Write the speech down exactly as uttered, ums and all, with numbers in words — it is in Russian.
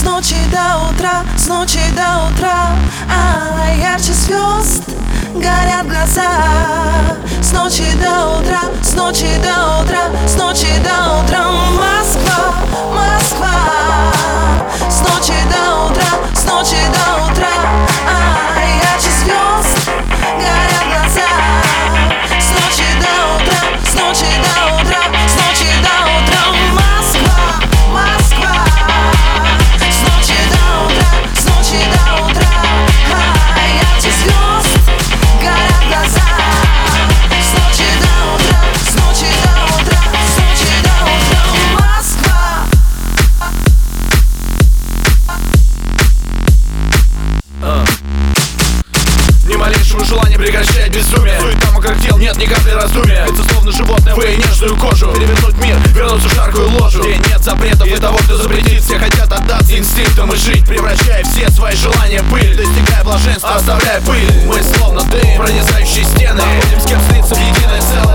ночи до утра, с ночи до утра, а ярче звезд горят глаза. С ночи до утра, с ночи до утра, с ночи до утра, Москва, Москва. С ночи до утра, с ночи до утра, а ярче звезд горят глаза. С ночи до утра, с ночи до утра, с ночи до утра, Москва, Москва. С ночи до утра, с ночи до утра, а ярче звезд горят глаза. С ночи до утра, с ночи до утра, с ночи до утра, Москва. Ни малейшего желания прекращать безумие. Суета мокрых дел, нет ни капли раздумия. Это словно животное, вы нежную кожу. Перевернуть мир, вернуться в жаркую ложу, где нет запретов и того, кто запретит. Все хотят отдаться инстинктам и жить, превращая все свои желания в пыль. Достигая блаженства, оставляя пыль. Мы словно дым, пронизающие стены. Находим с кем слиться в единое целое.